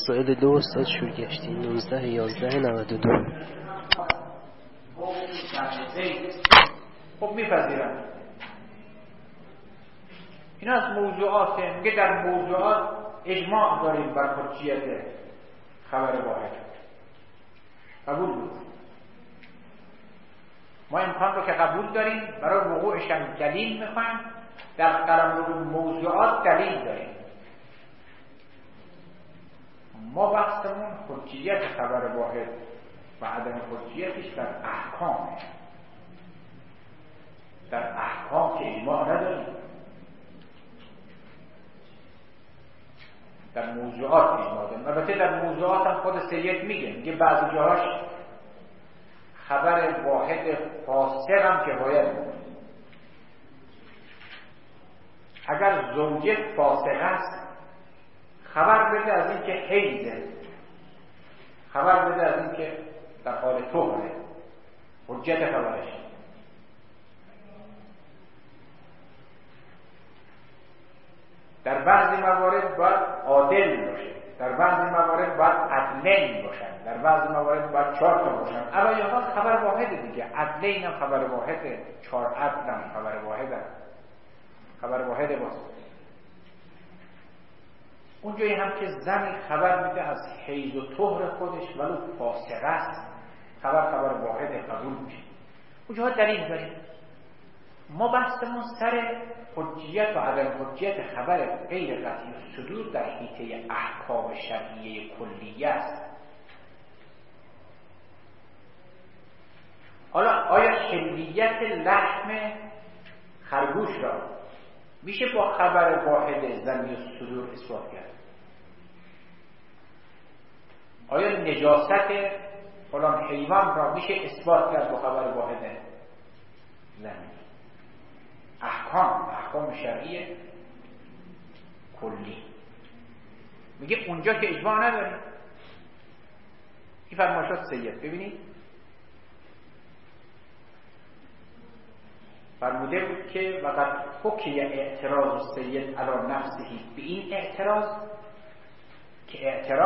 مسائل 2 استاد شورگشتی 19/11/92. خب میپذیرم این از موضوعات میگه در موضوعات اجماع داریم بر حجیت خبر واحد. قبول بود. ما امکان رو که قبول داریم، برای وقوعش هم دلیل میخوایم. در قلمرو موضوعات دلیل داریم. ما بحثمون حجیت خبر واحد و عدم حجیتش در احکامه. در احکام که اجماع نداریم، در موضوعات اجماع داریم. البته در موضوعات هم خود سید میگه بعضی جاهاش خبر واحد فاسق هم که باید بود. اگر زوجه فاسق است خبر بده از این که حیضه، خبر بده از این که در حال طهره، حجت خبرش. در بعضی موارد باید عادل باشه، در بعضی موارد باید عدلین باشن، در بعضی موارد باید 4 تا باشن. الان یه خبر واحده دیگه، عدلین هم خبر واحده، 4 عدل هم خبر واحده، خبر واحده باشه. اونجایی هم که زنی خبر میده از حیض و طهر خودش ولو فاسق است، خبر واحد قبول میشه. اونجاها دلیل داریم. ما بحثمون سر حجیت و عدم حجیت خبر غیر قطعی الصدور در حیطه احکام شرعیه کلیه است. حالا آیا حلیت لحم خرگوش را میشه با خبر واحد زنی الصدور اثبات کرد؟ آیا نجاست فلان حیوان را میشه اثبات کرد با خبر واحد زنی؟ احکام شرعی کلی میگه اونجا که اجماع نداریم. این فرمایشات سید ببینید فرموده بود که وقت حکی اعتراض سید علی نفسهی، به این اعتراض که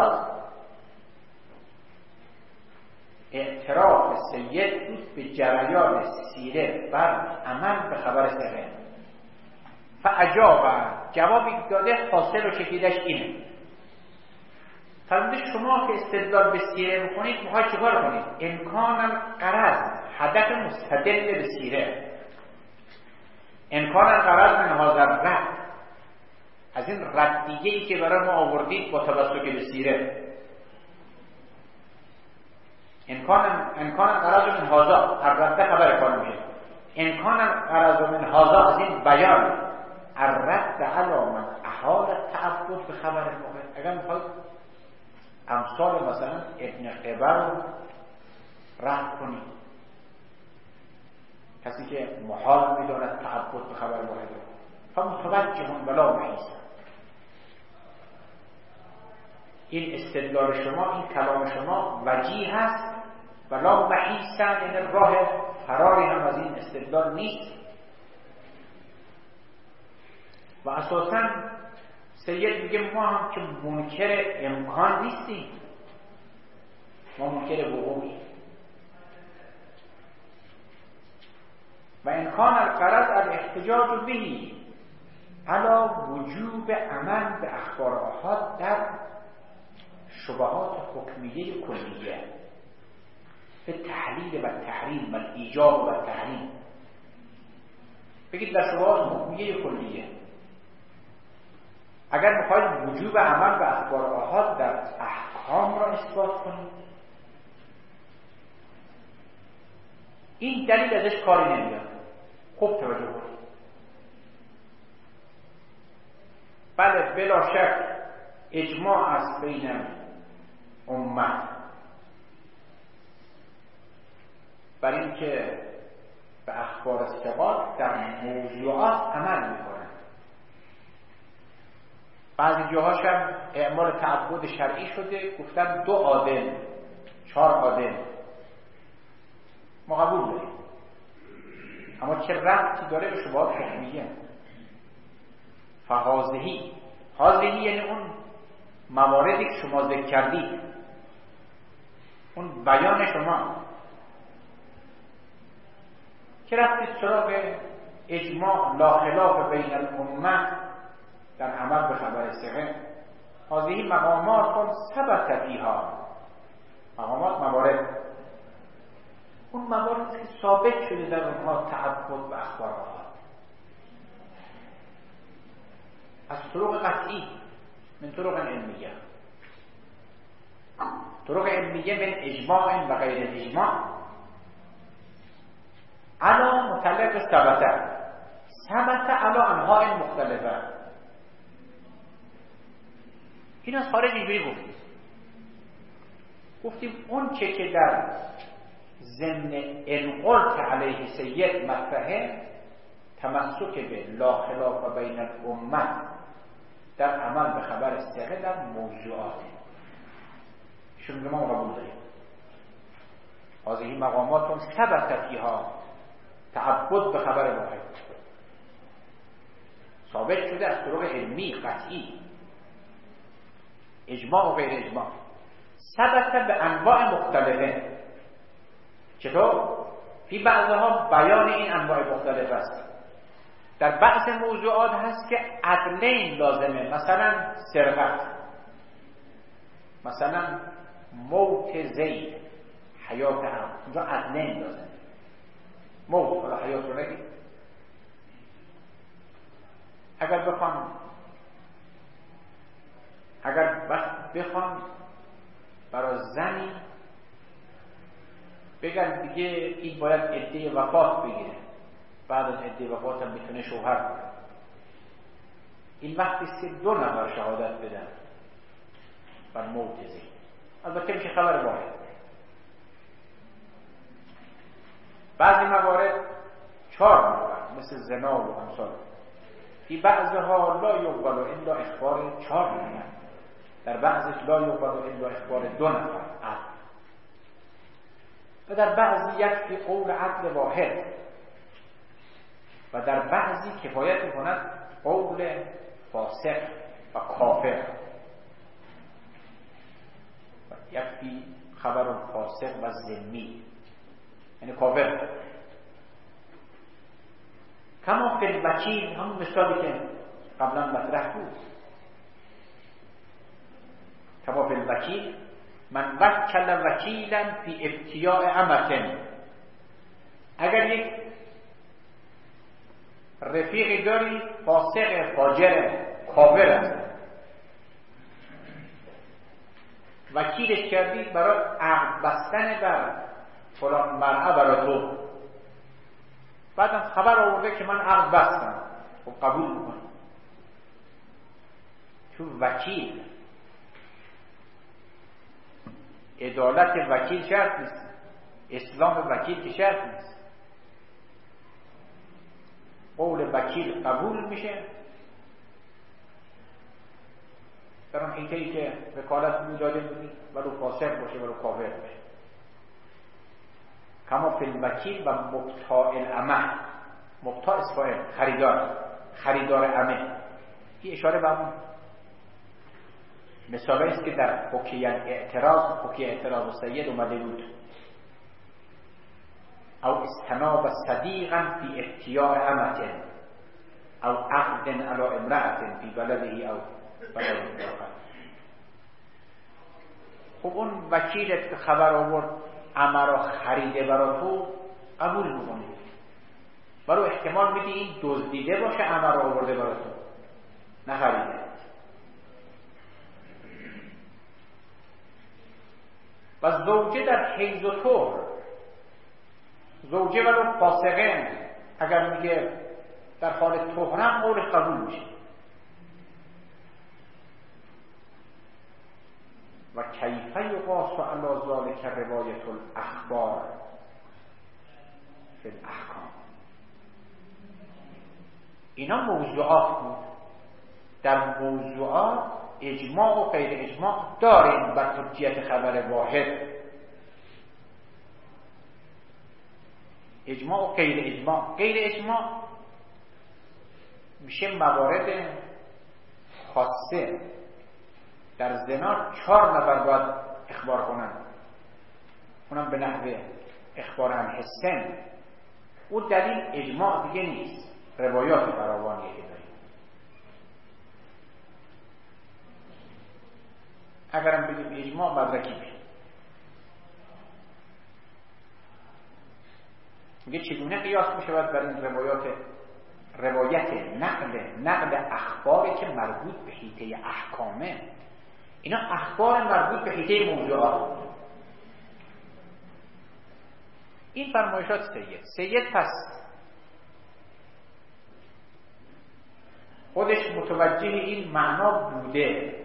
اعتراف سید بود به جریان سیره بر عمل به خبر سره. فعجاب جوابی داده حاصل و چکیدش اینه. فرموده شما که استدلال به سیره میکنید میخواید چیکار کنید؟ امکان قرض هدف مستدل به سیره، امکان قرض من حاضر رد، از این ردیه‌ای که برای ما آوردید با توسط به سیره. امکان قرض من حاضر الرد خبر کار میشه. امکان قرض من حاضر از این بیان الرد علی من احال تعبد به خبر واحد. اگر میخواید امثال مثلا ابن قبر رو رد کنید، کسی که محال میداند تعبد به خبر واحد، فمتوجهون ولا محیص. این استدلال شما، این کلام شما وجیه هست ولا محیصن، یعنی راه فراری هم از این استدلال نیست. و اساساً سید میگه ما هم که منکر امکان نیستیم، ما منکر وقوعیم. و امکان الغرض الاحتجاج بهی علی وجوب عمل به اخبار آحاد در شبهات حکمیه کلیه، به تحلیل و تحریم و ایجاب و تحریم. بگید در شبهات حکمیه کلیه اگر میخواید وجوب عمل به اخبار آحاد در احکام را اثبات کنید، این دلیل ازش کاری نمیاد. خوب توجه کنید. بله بلا شک اجماع است بین امت بر این که به اخبار ثقات در موضوعات عمل میکنند. بعضی جاهاش هم اعمال تعبد شرعی شده، گفتن 2 عادل 4 عادل، ما قبول داریم. اما چه ربطی داره به شبهات حکمیه؟ فهازهی یعنی اون مواردی که شما ذکر کردید، اون بیان شما که رفتید سراغ اجماع لا خلاف بین الامه در عمل به خبر ثقه، هذه مقامات ثبت فیها، مقامات موارد، اون مواردی که ثابت شده در اونها تعبد به اخبار آحاد از طرق قطعی من طرق علمیه، طرق علمیه من اجماع و غیر اجماع علا متعلق ثبت علا انواع مختلفه. این از خارج اینجوری گفتیم اون چه که در ضمن انقلت علیه سید مطرحه تمسک به لا خلاف بین الامه در عمل به خبر ثقه در موضوعاته، شون ما قبول داریم. هذه مقامات ثبت فیها تعبد به خبر واحد، ثابت شده از طرق علمی قطعی، اجماع و غیر اجماع، ثبت به انواع مختلفه. چطور؟ فی بعضها بیان این انواع مختلف است. در بعض موضوعات هست که عدلین لازمه، مثلا سرقت، مثلا موت زید، حیات هم، اونجا عدلین لازمه. موت حالا حیات رو نگید. اگر بخوان برای زنی بگن دیگه این باید عده وفات بگیره، بعد از عده وفات هم میتونه شوهر کنه، این وقتی است که 2 نفر شهادت بدن بر موت زید، البته میشه خبر واحد. بعضی موارد 4 نفر مثل زنا و امثال، فی بعضها لا یقبل الا اخبار 4 نفر، در بعضش لا یقبل الا اخبار 2 نفر عدل، و در بعضی یکفی قول عدل واحد، و در بعضی کفایت می‌کند قول فاسق و کافر، و یکفی خبر فاسق و ذمی یعنی کافر. کما فی الوکیل، همون مثالی که قبلا مطرح بود، کما فی الوکیل من وکل وکیلا فی ابتیاء امة، اگر یک رفیقی داری فاسق فاجر کافر است، وکیلش کردی برای عقد بستن بر فلان مرأه برای تو، بعدم خبر آورده که من عقد بستم، خب قبول میکنم، چون وکیل عدالت وکیل شرط نیست، اسلام وکیل که شرط نیست، قول وکیل قبول میشه در اون حیطه‌ای که وکالت بود داده بودی، ولو فاسق باشه ولو کافر باشه. کما فی الوکیل و مبتاع الامه، مبتاع اسفاعل خریدار امه، این اشاره به همون مثالی است که در حکیه اعتراض سید اومده بود، او استناب صدیقا فی احتیاء امه او عقد علی امرأة فی بلده او بلد آخر. خب اون وکیلت که خبر آورد امه را خریده برای تو، قبول میکنی، برای احتمال میدی این دزدیده باشه امه را آورده برای تو، نخریده. و زوجه در حیض و طهر، زوجه ولو فاسقه اگر میگه در حال طهرم قولش قبول میشه. و کیف یقاس علی ذلک روایت الاخبار فی الاحکام، اینا موضوعات بود. در موضوعات اجماع و غیر اجماع داریم بر حجیت خبر واحد، اجماع و غیر اجماع. غیر اجماع میشه موارد خاصه در زنا 4 نفر باید اخبار کنن، اونم به نحوه اخبار عن حسن. او دلیل اجماع دیگه نیست، روایات فراوانیه که داریم. اگرم بگیم اجماع مدرکی بشه. میگه چگونه قیاس میشود بر این روایت نقل اخباری که مربوط به حیطه احکامه. اینا اخبار مربوط به حیطه موضوعات. این فرمایشات سید پس خودش متوجه این معنا بوده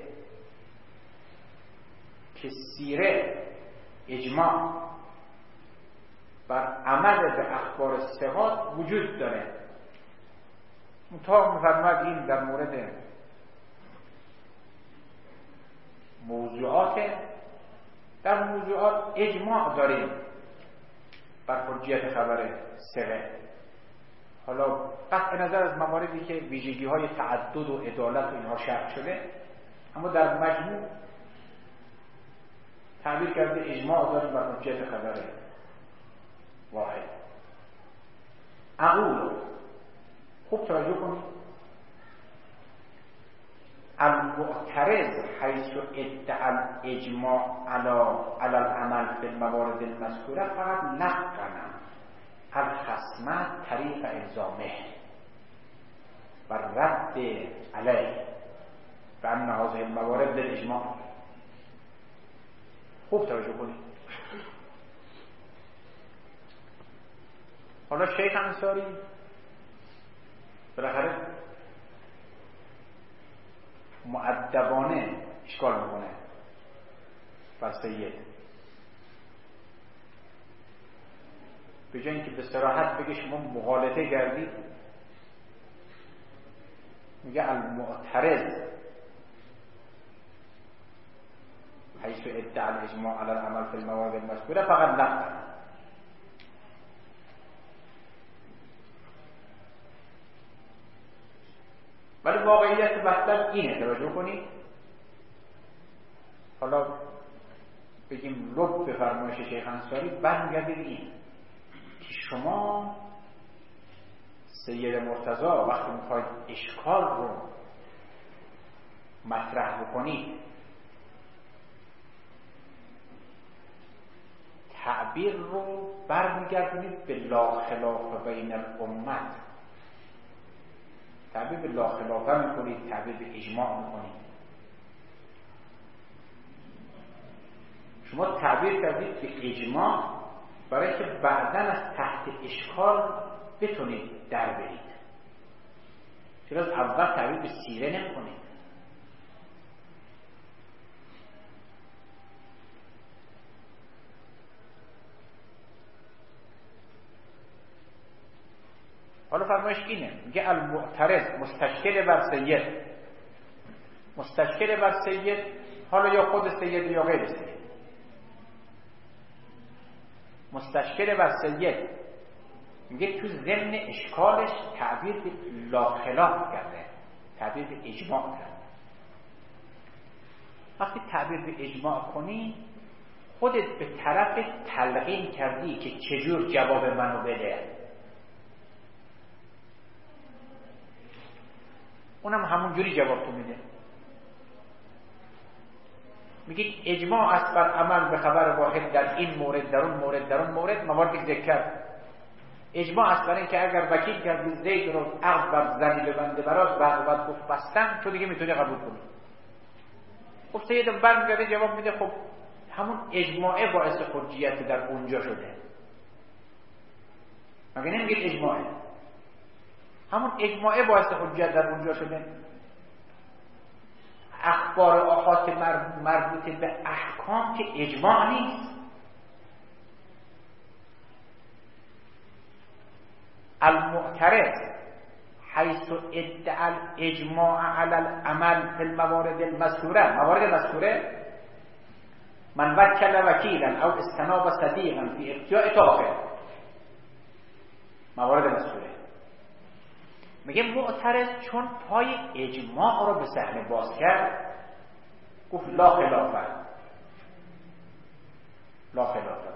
که سیره اجماع بر عمل به اخبار ثقات وجود داره. منتها می‌فرماید این در مورد در موضوعات اجماع داریم بر حجیت خبر ثقه. حالا قطع نظر از مواردی که ویژگی‌های تعدد و عدالت و اینها شرح شده، اما در مجموع تعبیر کرده اجماع داریم بر حجیت خبر واحد. اقول، خوب توجه کنید، المعترض حیث ادعا الاجماع على العمل في الموارد المذکوره فقط لقن الخصم طریق الزامه و رد علیه و ان هذه الموارد للاجماع. خوب توجه کنید. حالا شیخ انصاری بالاخره مؤدبانه اشکال میکنه بر سید، به جای اینکه به صراحت بگه شما مغالطه کردید، میگه المعترض حیث ادعا الاجماع على العمل في الموارد المذکوره فقط لقن. ولی واقعیت مطلب اینه، توجه کنید. حالا بگیم لب به فرمایش شیخ انصاری برمیگرده این که شما سید مرتضی وقتی میخواید اشکال رو مطرح بکنید، تعبیر رو برمیگردونید به لا خلاف بین الامت. تعبیر به لا خلافه میکنید، تعبیر به اجماع میکنید. شما تعبیر کردید به اجماع برای که بعداً از تحت اشکال بتونید در برید. چرا از اول تعبیر به سیره نمیکنید؟ حالا فرمایش اینه، میگه المعترض مستشکل بر سید، حالا یا خود سید یا غیر سید، مستشکل بر سید میگه تو ضمن اشکالش تعبیر به لا خلاف کرده، تعبیر به اجماع کرده. وقتی تعبیر به اجماع کنی، خودت به طرف تلقین کردی که چجور جواب منو بده، اونم همون جوری جواب تو میده. میگید اجماع است بر عمل به خبر واحد در این مورد، در اون مورد مواردی ذکر کرد. اجماع است بر این که اگر وکیل کردی زید رو عقد بر زنی ببنده براش، بعد گفت بستن، تو دیگه میتونی قبول کنی. خب سید برمیگرده جواب میده خب همون اجماعه باعث حجیت در اونجا شده. مگه نمیگید اجماعه؟ همون اجماعه باعث حجیت در اونجا شده. اخبار آحاد مربوط به احکام که اجماع نیست. المعترض حیث ادعا الاجماع علی العمل فی الموارد المذکوره، موارد مذکوره من وکل وکیلا او استناب صدیقا فی ابتیاء تاخر، موارد مذکوره. میگه معترض چون پای اجماع رو به صحنه باز کرد، گفت لا خلافه، لا خلافه.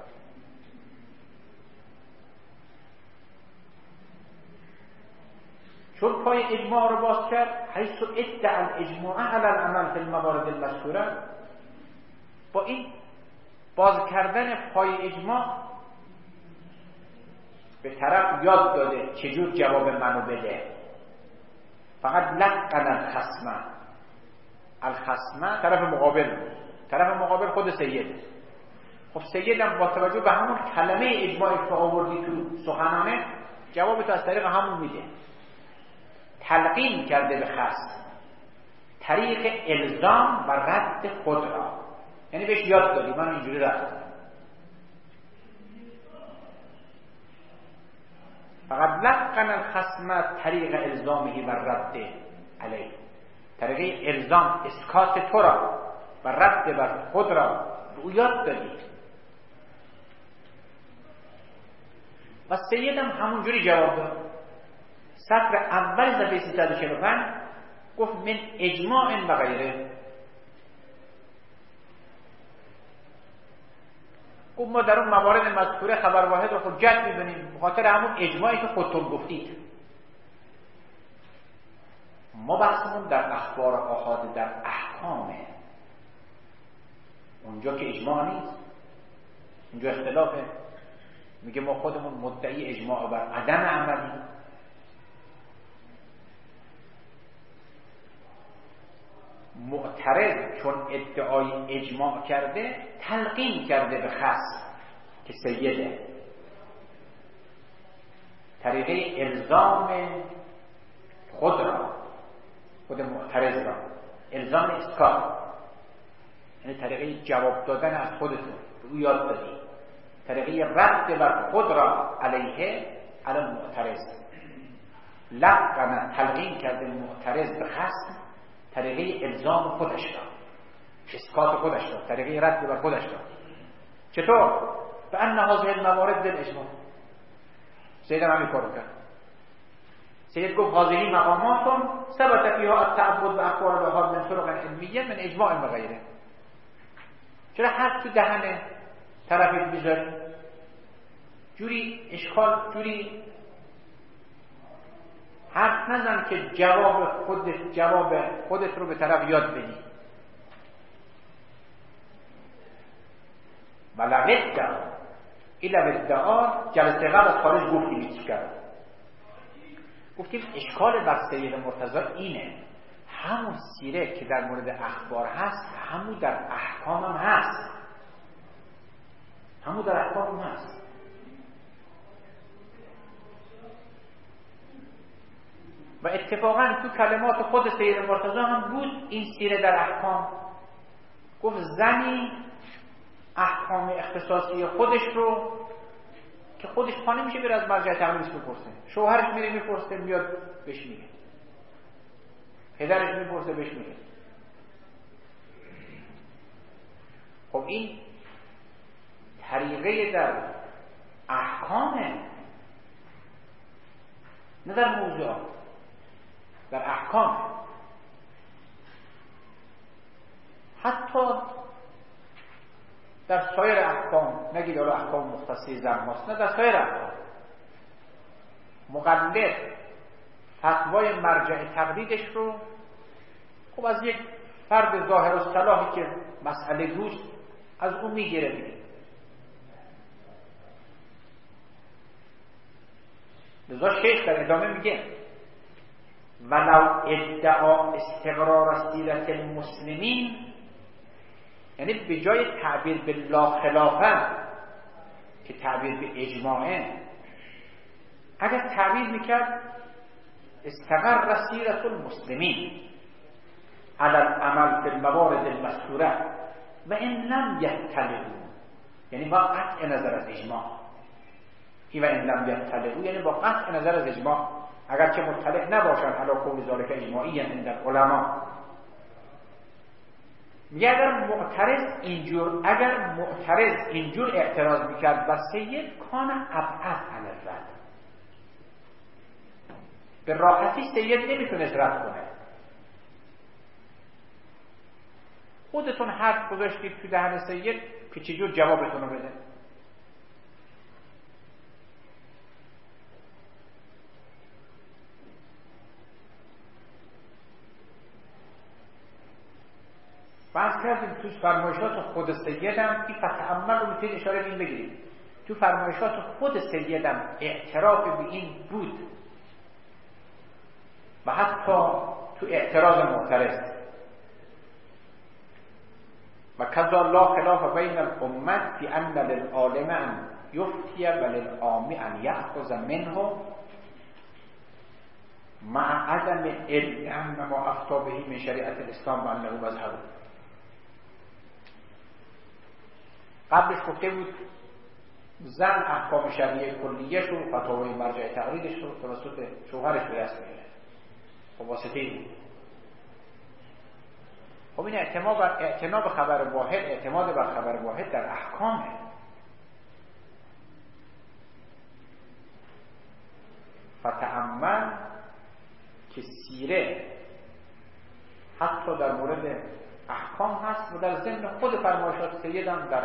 چون پای اجماع رو باز کرد، حیث ادعا الاجماع علی العمل فی الموارد المذکوره، با این باز کردن پای اجماع به طرف یاد داده چجور جواب منو بده. فقط لقن الخصم، الخصم طرف مقابل، طرف مقابل خود سید. خب سیدم با توجه به همون کلمه اجماعی که آوردی تو سخنانه، جواب تو از طریق همون میده. تلقین کرده به خصم طریق الزام و رد خود را، یعنی بهش یاد دادی من اینجوری رد کنم. فقط لقن الخصم طریق الزامه و رد علیه، طریق الزام اسکات تو را و رد بر خود را به او یاد دادی. و سیدم همونجوری جواب داد. سطر اول صفحه 345 گفت من اجماع و غیره. گفت ما در اون موارد مذکوره خبر واحد رو حجت می‌دونیم، بخاطر همون اجماعی که خودتون گفتید. ما بحثمون در اخبار آحاد در احکامه، اونجا که اجماع نیست، اونجا اختلافه. میگه ما خودمون مدعی اجماع بر عدم عملی. معترض چون ادعای اجماع کرده، تلقین کرده به خصم که سیده، طریقه الزام خود را، خود معترض را، الزام اسکات، یعنی طریقه جواب دادن از خودتون به او یاد دادی، طریقه رد بر خود را علیه علی معترض. لقن تلقین کرده معترض به خصم طریقه الزام خودش را، اسکات خودش را، طریقه رد بر خودش را. چطور؟ به ان هذه الموارد بالاجماع. سید همین کارو کرد. سید گفت هذه مقامات ثبت فيها التعبد باخبار الاحاد من طرق علمیه من اجماع و غیره. چرا حرف تو دهن طرفت میذاری؟ جوری اشکال، جوری حرف نزن که جواب خودت رو به طرف یاد بدی. ولقد دعا الى الدعا جلسه قبل از خارج گفتیم چی کرد. گفتیم اشکال بر سید مرتضی اینه، همون سیره که در مورد اخبار هست همون در احکام هم هست، همون در احکام هم هست. و اتفاقا تو کلمات خود سید مرتضی هم بود این سیره در احکام. گفت زنی احکام اختصاصی خودش رو که خودش پا نمیشه بره از مرجع تقلیدش بپرسه، شوهرش میره میپرسه، میاد بهش میگه، پدرش میپرسه بهش میگه. خب این طریقه در احکامه، نه در موضوع، در احکام. حتی در سایر احکام، نگید حالا احکام مختصی زن هاست، نه، در سایر احکام مقلد فتوای مرجع تقلیدش رو خب از یک فرد ظاهر الصلاحی که مسئله گوش از اون میگیره دیگه. لذا شیخ در ادامه میگه ولو ادعا استقرار سیرت المسلمین، یعنی به جای تعبیر به لا خلافه که تعبیر به اجماعه، اگر تعبیر میکرد استقر سیرت المسلمین علی العمل فی الموارد المذکوره و ان لم یطلعوا، یعنی با قطع نظر از اجماع. این و ان لم یطلعوا یعنی با قطع نظر از اجماع، اگر که مطلع نباشند علی قول ذالک اجماعی عند العلماء. اگر معترض اینجور اعتراض میکرد و سید کان ابعد علی الرد، به راحتی سید نمیتونست رد کنه. خودتون حرف گذاشتید تو دهن سید که چجور جوابتون رو بده. بحث کردیم تو فرمایشات خود سیدم این فتعمل رو میتونید اشاره به این بگیرید. تو فرمایشات خود سیدم اعتراف به این بود و حتی تو اعتراض معترض و کذا لا خلاف بین الامت فی ان للعالم ان یفتی و للعامی ان یأخذ منه مع عدم علم ان ما افتى به من شریعت الاسلام و انه مذهب. قبلش گفته بود زن احکام شرعیه کلیه‌ش رو فتاوای مرجع تقلیدش رو توسط شوهرش به دست میاره، با واسطه این. خب این اعتماد بر خبر واحد در احکامه. فتأمل که سیره حتی در مورد احکام هست و در ضمن خود فرمایشات سیدم در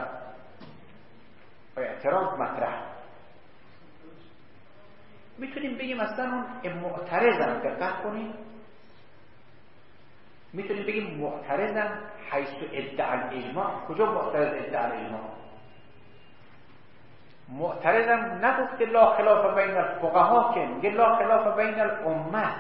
اعتراض مطرح. میتونیم بگیم اصلا اون معترضم، دقت کنیم، میتونیم بگیم معترضم حیث ادعا الاجماع. کجا معترض ادعا الاجماع؟ معترضم نگفته لا خلاف بین الفقها، که میگه لا خلاف بین الامت.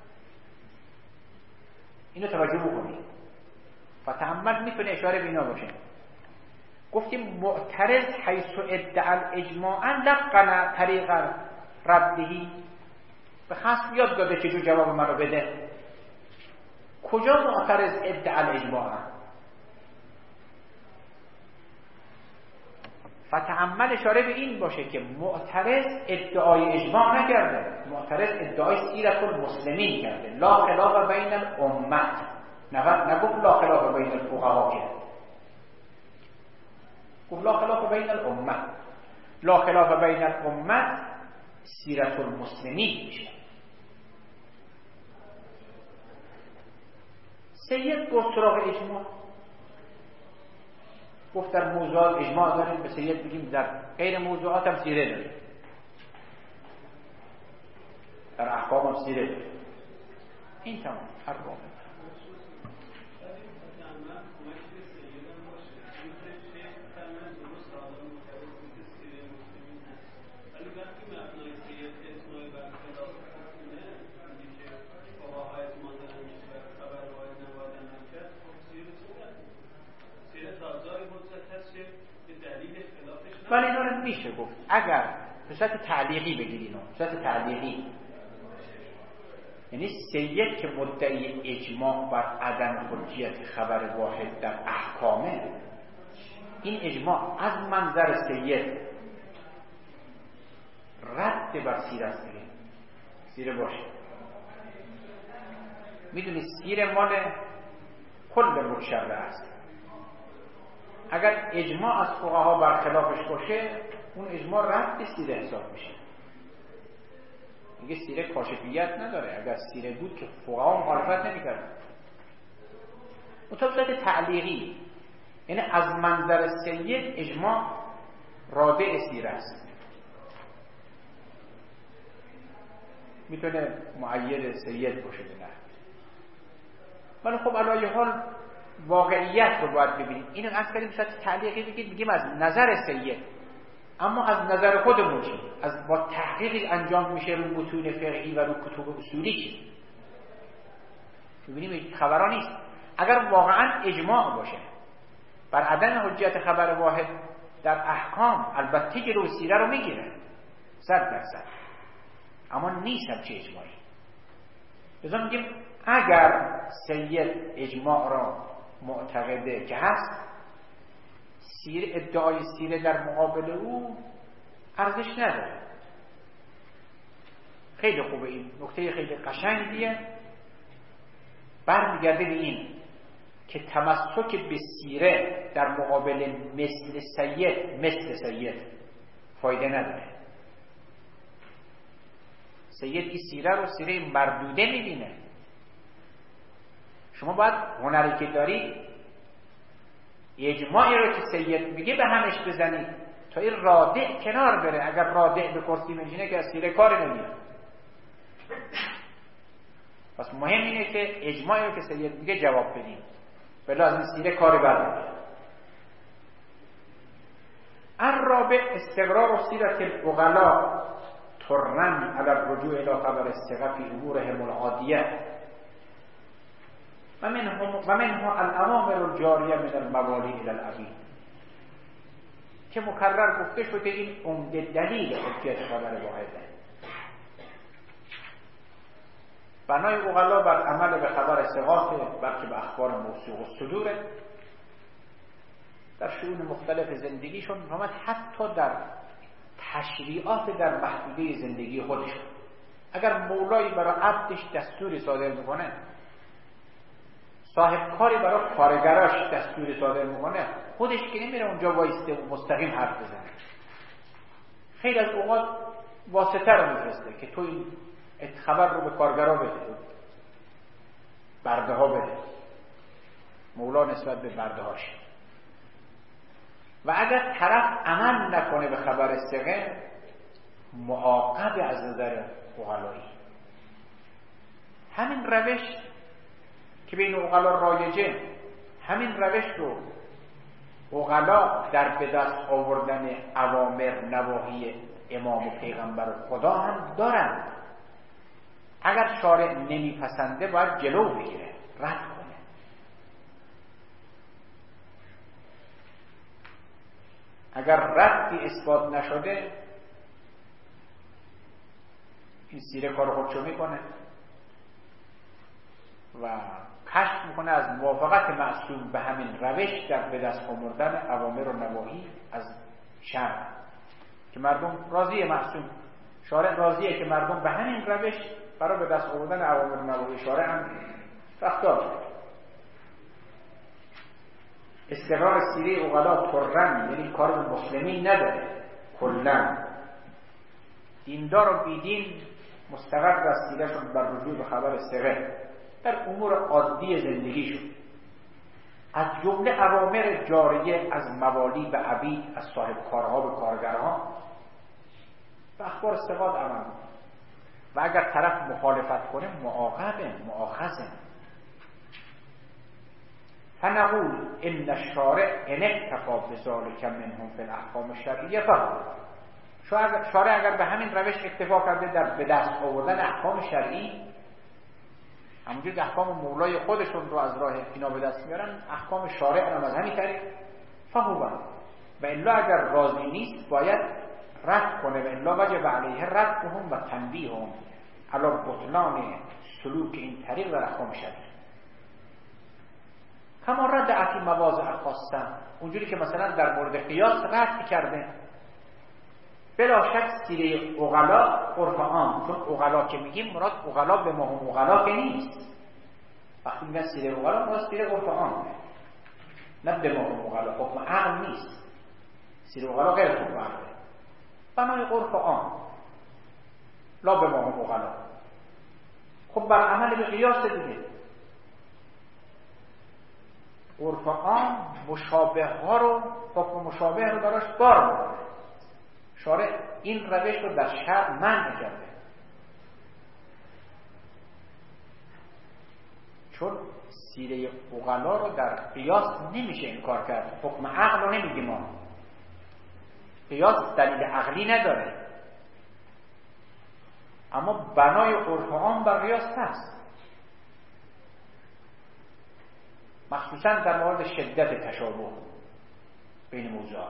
اینو توجه بکنید. فتأمل میتونه اشاره به اینا باشه. گفتیم معترض حیث ادعا الاجماع لقنا طریق ردهی، به خصم یاد داده چجور جواب من رو بده. کجا معترض ادعا الاجماع؟ فتأمل اشاره به این باشه که معترض ادعای اجماع نکرده، معترض ادعای سیرت المسلمین کرده. لا خلاف بین الامت، نگفت لا خلاف بین الفقها، که گفت لا خلاف بین الامت. لا خلاف بین الامت سیرت المسلمین میشه. سید گفت سراغ اجماع، گفت در موضوعات اجماع داریم، به سید بگیم در غیر موضوعات هم سیره داریم، در احکام هم سیره داریم. این تمام هر واقع. ولی اینا رو میشه گفت اگر به صورت تعلیقی بگیریم، به صورت تعلیقی، یعنی سید که مدعی اجماع بر عدم حجیت خبر واحد در احکامه، این اجماع از منظر سید رد بر سیره است. سیره باشه، میدونی سیره مال کل مشرع است. اگر اجماع از فقها برخلافش باشه، اون اجماع رد سیره حساب میشه. میگه سیره کاشفیت نداره. اگر سیره بود که فقها مخالفت نمیکردن. مطابقت تعلیقی، یعنی از منظر سید اجماع رادع سیره است، میتونه معید سید باشه نه. ولی خب علی حال واقعیت رو باید ببینیم. اینو از کردیم صورت تعلیقی بگیم از نظر سید، اما از نظر خودمون چی؟ از با تحقیقی انجام میشه رو متون فقهی و رو کتب اصولی چی؟ ببینیم خبران نیست. اگر واقعا اجماع باشه بر عدم حجیت خبر واحد در احکام، البته جلو سیره رو میگیره 100%، اما نیست همچه اجماعی. لذا میگیم اگر سید اجماع را معتقده که هست، ادعای سیره در مقابل او ارزش نداره. خیلی خوبه، این نکته خیلی قشنگیه. برمیگرده به این که تمسک به سیره در مقابل مثل سید فایده نداره. سید این سیره رو سیره مردوده میبینه. شما باید هنری که داری اجماعی رو که سید میگه به همش بزنید تا این رادع کنار بره. اگر رادع به کرسی بنشینه که از سیره کاری نمیاد. پس مهم اینه که اجماعی رو که سید میگه جواب بدیم، بلا از این سیره کاری برنمیاد. الرابع استقرار سیرت العقلاء ترن علی الرجوع الى خبر الثقة فی امورهم العادیه و منها الاوامر الجاریه من الموالی الی العبید، که مکرر گفته شده این عمده دلیل حجیت خبر واحده. بنای عقلا بر عمل به خبر ثقات، بلکه به اخبار موثوق الصدور در شؤون مختلف زندگیشون، همت حتی در تشریعات در محدوده زندگی خودشون. اگر مولایی برای عبدش دستوری صادر میکنه، صاحب کاری برای کارگراش دستوری صادر میکنه، خودش که نمیره اونجا وایسته و مستقیم حرف بزنه. خیلی از اوقات واسطه رو میفرسته که تو این خبر رو به کارگرا بده، برده ها بده. مولا نسبت به برده هاش. و اگر طرف عمل نکنه به خبر ثقه، معاقب از نظر عقلایی. همین روش که بین عقلا رایجه، همین روش رو عقلا در به دست آوردن اوامر نواهی امام و پیغمبر خدا هم دارند. اگر شارع نمیپسنده باید جلو بگیره، رد کنه. اگر ردی اثبات نشده، این سیره کار خودشو میکنه و کشف میکنه از موافقت معصوم به همین روش در به دست آوردن اوامر و نواهی از شرع، که مردم راضیه، معصوم شارع راضیه که مردم به همین روش برای به دست آوردن اوامر و نواهی شارع هم رفتار کنه. استقرار سیره عقلا ترن، یعنی کار به مسلمین نداره. کلن دیندار و بیدین مستقر از سیرهشون بر رجوع به خبر ثقه در امور عادی زندگیشون، از جمله اوامر جاریه از موالی به عبید، از صاحب کارها به کارگرها، و اخبار ثقات عمل. و اگر طرف مخالفت کنه معاقبه، مؤاخذه. فنقول ان الشارع ان اکتفا بذلک منهم فی الاحکام الشرعیه فهو. شارع اگر به همین روش اکتفا کرده در به دست آوردن احکام شرعی، همونجور که احکام مولای خودشون رو از راه اینا به دست میارن، احکام شارع هم از همین طریق فهو. و الا اگر راضی نیست باید رد کنه. و الا وجب علیه ردهم و تنبیههم علی بطلان سلوک این طریق در احکام شرعی. کما رد فی مواضع خاصه، اونجوری که مثلا در مورد قیاس رد کرده. بلا شک سیره عقلا عرف عام، چون عقلا که میگیم مراد عقلا به مهم عقلا که نیست. وقتی میگن سیره عقلا مراد سیره عرف عام، نه به مهم عقلا. حکم عقل نیست، سیره عقلا غیر حکم عقله، بنای عرف عام لا به مهم عقلا. خب بر عمل به قیاس دیگه، عرف عام مشابه ها رو، حکم مشابه رو براش بار می‌کنه. شارع این روش رو در شرع منع کرده، چون سیره عقلا رو در قیاس نمیشه انکار کرد. حکم عقل رو نمیگیم ما، قیاس دلیل عقلی نداره، اما بنای عرف عام بر قیاس هست، مخصوصا در مورد شدت تشابه بین موضوعات.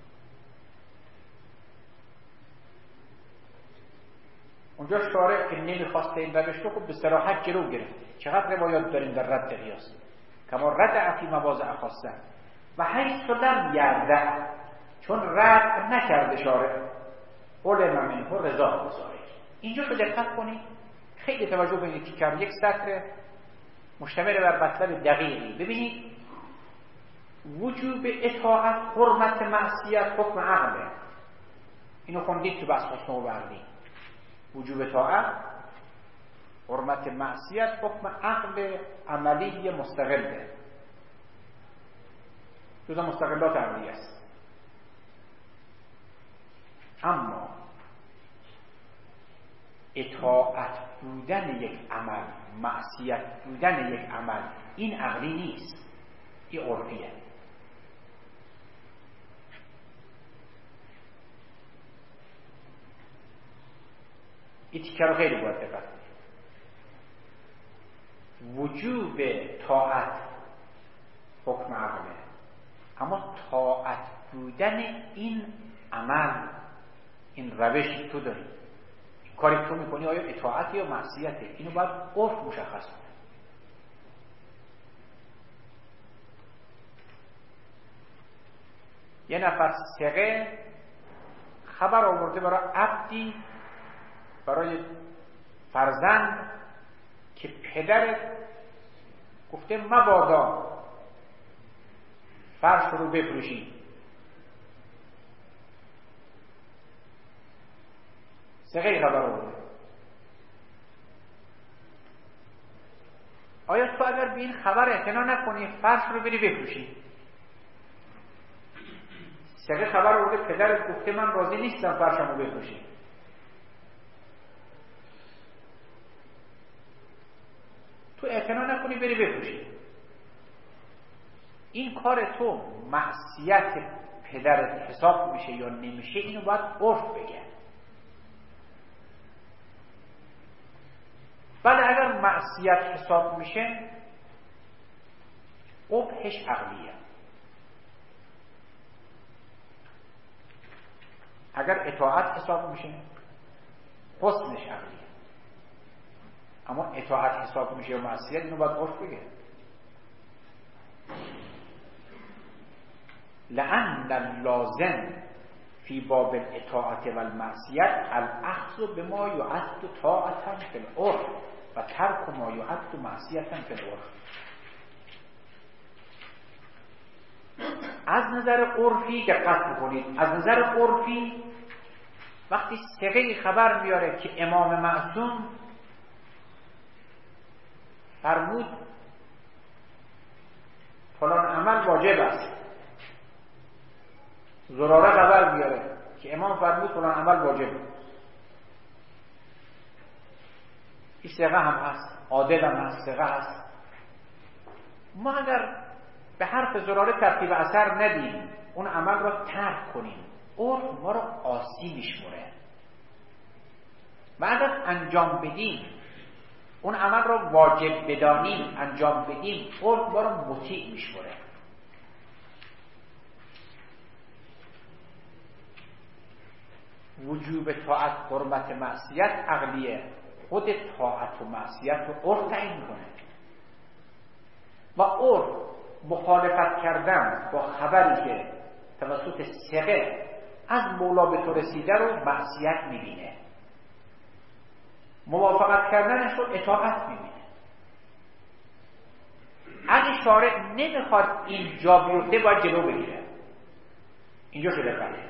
اونجا شارع که نمیخواسته این روش رو خب به صراحت جلو گرفت. چقدر روایات داریم در رد قیاس، کما رد فی مواضع خاصه و حیث لم یرد، چون رد نکرده شارع علم منه رضا بزاره. اینجا رو دقت کنید، خیلی توجه به این تیکر، یک سطر مشتمل بر مطلب دقیقی. ببینید وجوب اطاعت، حرمت معصیت، حکم عقله. اینو خوندید تو بحث حسن و عقلی. وجوب اطاعت، حرمت معصیت، حکم عقل عملی مستقله. جزء مستقلات عقلی است. اما اطاعت بودن یک عمل، معصیت بودن یک عمل، این عقلی نیست، این عرفیه. این تیکه رو خیلی باید دقت کنید. وجوب طاعت حکم عقله، اما طاعت بودن این عمل، این روشی تو داری، این کاری که تو میکنی آیا اطاعت یا معصیته، اینو باید عرف مشخص کنه. یه نفر ثقه خبر آورده برای عبدی، برای فرزند که پدرت گفته مبادا فرش رو بفروشی. ثقه خبر آورده. آیا تو اگر به این خبر اعتنا نکنی فرش رو بری بفروشی؟ ثقه خبر آورده پدرت گفته من راضی نیستم فرشم رو بفروشی. تو اعتنا نکنی بری بفروشی. این کار تو معصیت پدرت حساب میشه یا نمیشه، اینو باید عرف بگه. ولی اگر معصیت حساب میشه قبحش عقلیه. اگر اطاعت حساب میشه حسنش عقلیه. اما اطاعت حساب میشه و معصیت، اینو باید عرف بگه. لأن اللازم فی باب الاطاعت و المعصیت الاخذ بما یعد طاعتا فی العرف و ترک ما یعد معصیتا فی العرف. از نظر عرفی دقت بکنید. از نظر عرفی وقتی ثقه خبر میاره که امام معصوم فرمود فلان عمل واجب است، زراره خبر میاره که امام فرمود فلان عمل واجب است، این ثقه هم هست، عادل هم هست، ثقه هست. ما اگر به حرف زراره ترتیب اثر ندیم، اون عمل را ترک کنیم، عرف ما را عاصی میشمره. و اگر انجام بدیم، اون عمل را واجب بدانیم، انجام بدیم، عرف ما را مطیع میشمره. وجوب طاعت حرمت معصیت عقلیه. خود طاعت و معصیت رو عرف تعیین کنه و عرف مخالفت کردن با خبری که توسط ثقه از مولا به تو رسیده رو معصیت میبینه، موافقت کردنش رو اطاعت میبینه. اگه شارع نمیخواد این جا بیفته باید جلو بگیره. اینجا شده بله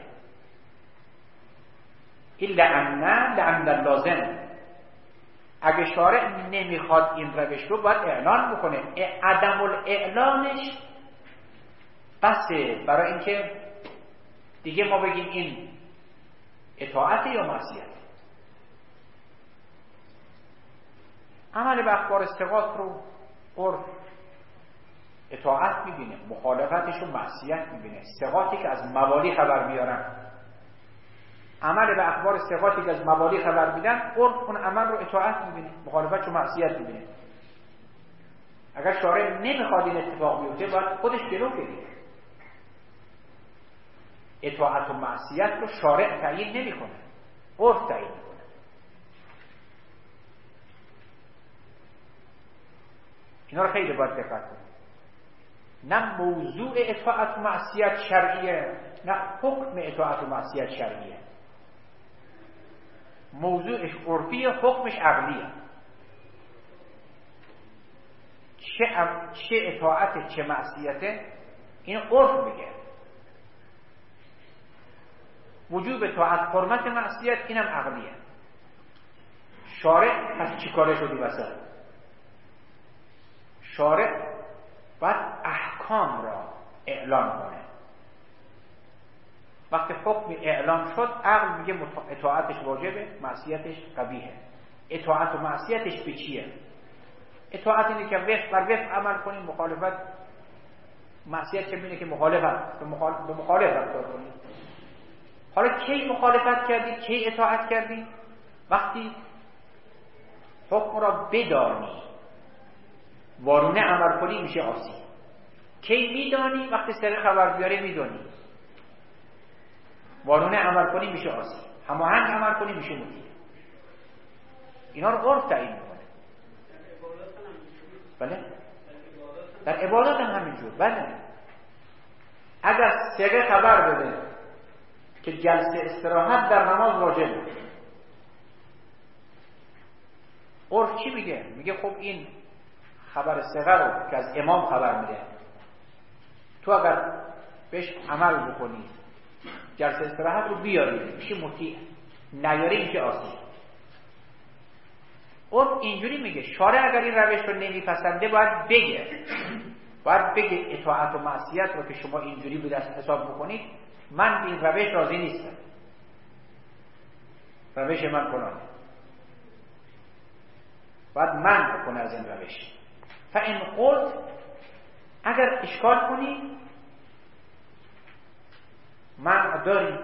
این لأن اللازم. اگه شارع نمیخواد این روش رو باید اعلان بکنه. عدم الاعلانش بسه برای اینکه دیگه ما بگیم این اطاعت یا معصیت. عمل به اخبار ثقات رو عرف اطاعت میبینه، مخالفتش رو معصیت میبینه. ثقاتی که از موالی خبر میارن، عمل به اخبار ثقاتی که از موالی خبر میدن، عرف اون عمل رو اطاعت میبینه، مخالفتش رو معصیت میبینه. اگر شارع نمیخواد این اتفاق بیفته باید خودش جلو بگیره. اطاعت و معصیت رو شارع تعیین نمیکنه، عرف تعیین میکنه. اینا رو خیلی باید دقت کنید. نه موضوع اطاعت و معصیت شرعیه، نه حکم اطاعت و معصیت شرعیه. موضوعش عرفیه، حکمش عقلیه. چه اطاعت چه معصیته اینو عرف میگه. وجوب طاعت حرمت معصیت اینم عقلیه. شارع پس چی کاره شدی وسط؟ شارع باید احکام را اعلام کنه. وقتی حکم اعلام شد عقل میگه اطاعتش واجبه، معصیتش قبیحه. اطاعت و معصیتش به چیه؟ اطاعت اینه که وفق بر وفق عمل کنیم، مخالفت معصیت چه اینه که مخالفت به مخالف رفتار کنیم. حالا کی مخالفت کردی؟ کی اطاعت کردی؟ وقتی حکم را بدانی وارونه عمل کنی میشه عاصی. کی میدانی؟ وقتی سر خبر بیاره میدانی وارونه عمل کنی میشه عاصی، هماهنگ عمل کنی میشه مطیع. اینا رو عرف تعیین میکنه. بله در عبادات هم همینجور. بله اگر سر خبر بده که جلسه استراحت در نماز واجبه، عرف چی میگه؟ میگه خب این خبر صغر رو که از امام خبر میده، تو اگر بهش عمل بکنی جلسه استراحت رو بیاری میشه مطیع، نیاری میشه عاصی. عرف اینجوری میگه. شارع اگر این روش رو نمیپسنده باید بگه اطاعت و معصیت رو که شما اینجوری به دست حساب بکنید من به این روش راضی نیستم، روش من فلانه، باید من بکنه از این روش. فإن قلت اگر اشکال کنی من داری.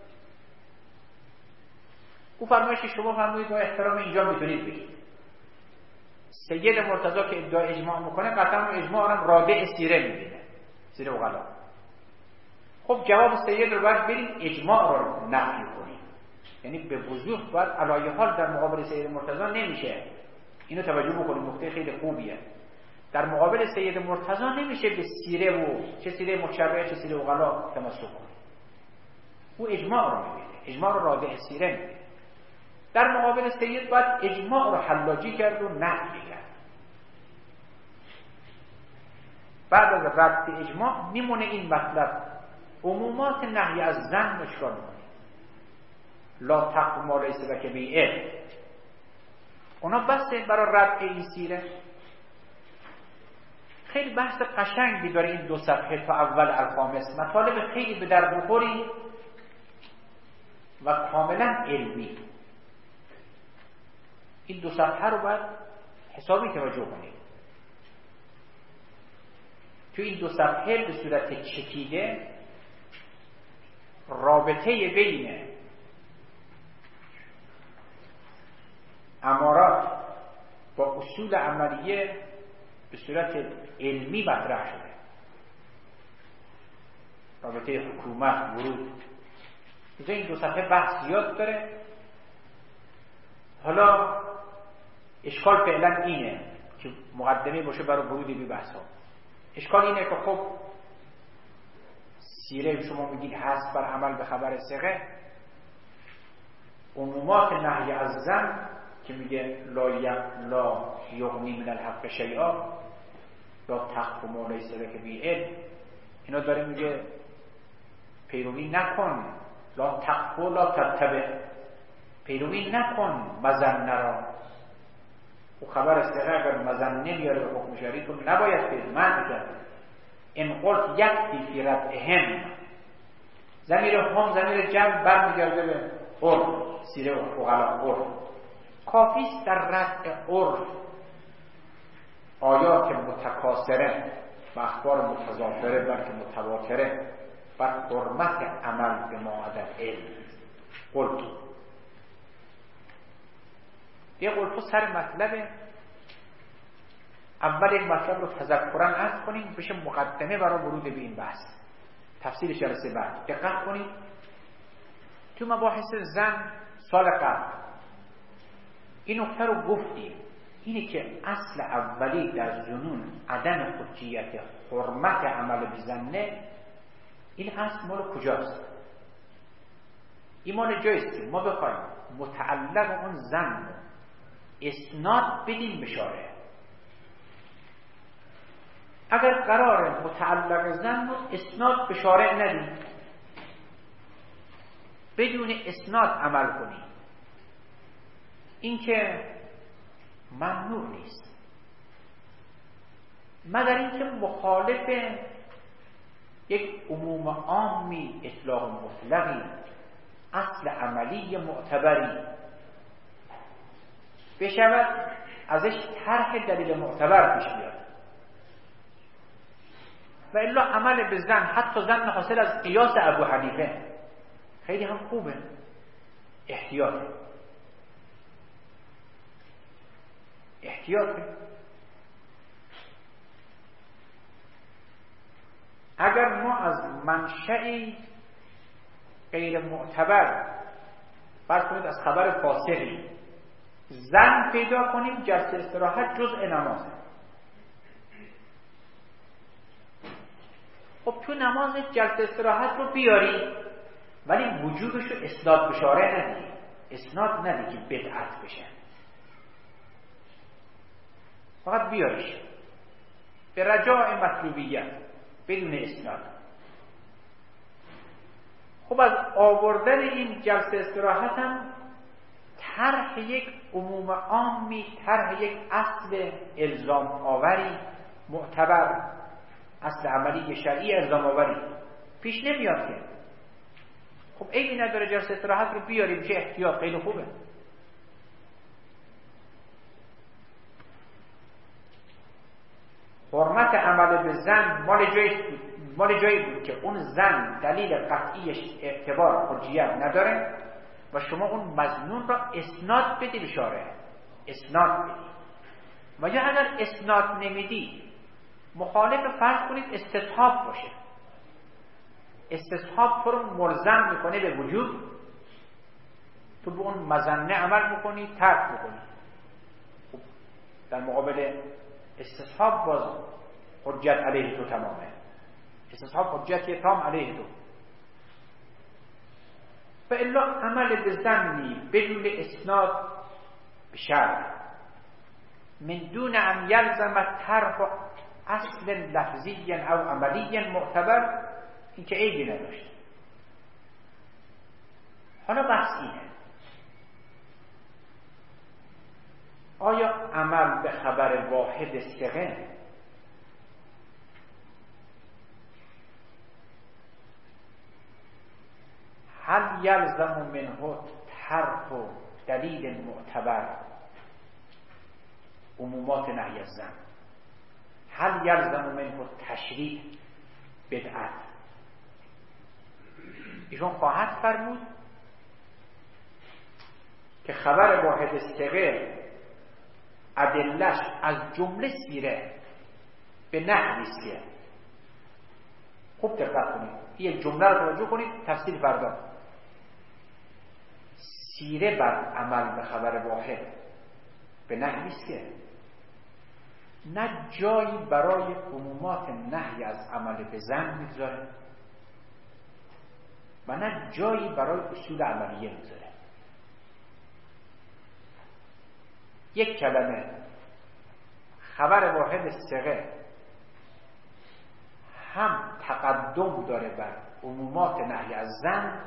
او فرمایش شما فرمایید با احترام اینجا میتونید بگید. سید مرتضی که ادعای اجماع میکنه قطعا اجماع هم رادع سیره میبینه، سیره و غلا. خب جواب سید رو باید بریم اجماع رو نفی کنیم، یعنی به وضوح باید علایه حال در مقابل سید مرتضی نمیشه. اینو توجه بکنید، نکته خیلی خوبیه. در مقابل سید مرتضی نمیشه به سیره و چه سیره مشرعه چه سیره و غلا تمسک کنید. او اجماع رو میبینه، اجماع رو رادع سیره میبینه. در مقابل سید باید اجماع رو حلاجی کرد و نفی کرد. بعد از رد اجماع میمونه این مطلب عمومات نهی از ظن اشکال میکنه. لا تقف ما لیس لک به علم، اونا بسته برای رد این سیره. خیلی بحث قشنگی داره این 2 صفحه تا اول الخامس، مطالب خیلی به درد بخوری و کاملا علمی. این 2 صفحه رو باید حسابی توجه کنید. تو این 2 صفحه به صورت چکیده رابطه بین امارات با اصول عملیه به صورت علمی مطرح شده. رابطه حکومت ورود این 2 صفحه بحث زیاد داره. حالا اشکال فعلا اینه که مقدمه باشه برای ورود به بحث ها. اشکال اینه که خب سیره شما میگید هست بر عمل به خبر ثقه، عمومات نهی از ظن که میگه لا یغنی من الحق شیئا، لا تقف ما لیس لک به علم، اینا داره میگه پیروی نکن، لا تقف لا تتبع، پیروی نکن مظنه را. و خبر ثقه اگر مظنه میاره به حکم شرعی تو نباید پیروی کرد. ان قلت یکفی فی رفعهم، ضمیر هم ضمیر جمع برمیگرده به عرف، سیره و فقلا عرف. کافیست در رفع عرف آیات متکاثره و اخبار متضافره بلکه متواتره بر حرمت عمل به ما عدد علم. قلت یه قلتو سر مطلبه. اول یک مطلب رو تذکرن عرض کنیم بشه مقدمه برای ورود به این بحث، تفصیل جلسه بعد. دقت کنید تو مباحث زن سال قبل این نکته رو گفتیم، اینه که اصل اولی در ظنون عدم حجیت حرمت عمل بزنه. این اصل مال کجاست؟ این مال جایستی ما بخوایم متعلق اون زن اسناد بدیم به شارع. اگر قرار متعلق زن رو اسناد به شارع ندیم، بدون اسناد عمل کنیم، این که ممنوع نیست، مگر اینکه مخالف یک عموم عامی، اطلاق مطلقی، اصل عملی معتبری بشود، ازش طرح دلیل معتبر پیش بیاد. و الا عمل به ظن، حتی ظن حاصل از قیاس ابو حنیفه، خیلی هم خوبه، احتیاطه. اگر ما از منشأی غیر معتبر، فرض کنید از خبر فاسقی، ظن پیدا کنیم جلسه استراحت جزء نمازه. خب تو نماز جلسه استراحت رو بیاری، ولی وجوبش رو اسناد بشاره ندی، اسناد ندی که بدعت بشه، فقط بیاریش به رجاء مطلوبیت بدون اسناد. خب از آوردن این جلسه استراحت هم طرح یک عموم عامی، طرح یک اصل الزام آوری معتبر، اصل عملی شرعی الزام آوری پیش نمیاد که. خب عیبی نداره جلسه استراحت رو بیاریم، چه احتیاط، خیلی خوبه. حرمت عمل به ظن مال جایی بود که اون ظن دلیل قطعیش اعتبار حجیت نداره و شما اون مظنون را اسناد بدی به شارع، اسناد بدی. و یا اگر اسناد نمیدی، مخالف فرض کنید استصحاب باشه، استصحاب تو رو ملزم میکنه به وجوب، تو به اون مظنه عمل میکنی، ترک میکنی. خب در مقابل استصحاب باز حجت علیه تو تمامه، استصحاب حجت تام علیه تو. فالا عمل به ظنی بدون اسناد به شرع، من دون ان یلزم طرف اصل لفظی او عملی معتبر، این که عیبی نداشت. حالا بحث اینه، آیا عمل به خبر واحد ثقه هل یلزم منه طرح و دلیل معتبر عمومات نهی از ظن، هل یلزم منه تشریع بدعت؟ ایشون خواهد فرمود که خبر واحد ثقه ادلش از جمله سیره به نحوی که، خوب دقت کنید، یک جمله رو توجه کنید، تفسیر فردا. سیره بر عمل به خبر واحد به نحوی که نه جایی برای عمومات نهی از عمل به ظن میگذاره و نه جایی برای اصول عملیه میگذاره. یک کلمه خبر واحد ثقه هم تقدم داره بر عمومات نهی از ظن،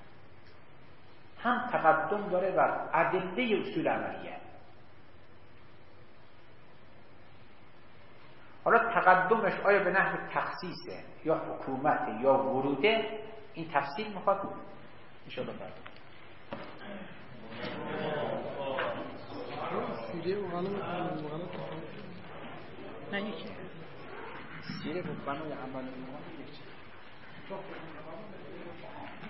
هم تقدم داره بر ادله اصول عملیه. حالا تقدمش آیا به نحو تخصیصه یا حکومت یا وروده، این تفصیل میخواد انشاءالله بعد. نه یکی سیره بود بنای عمل ما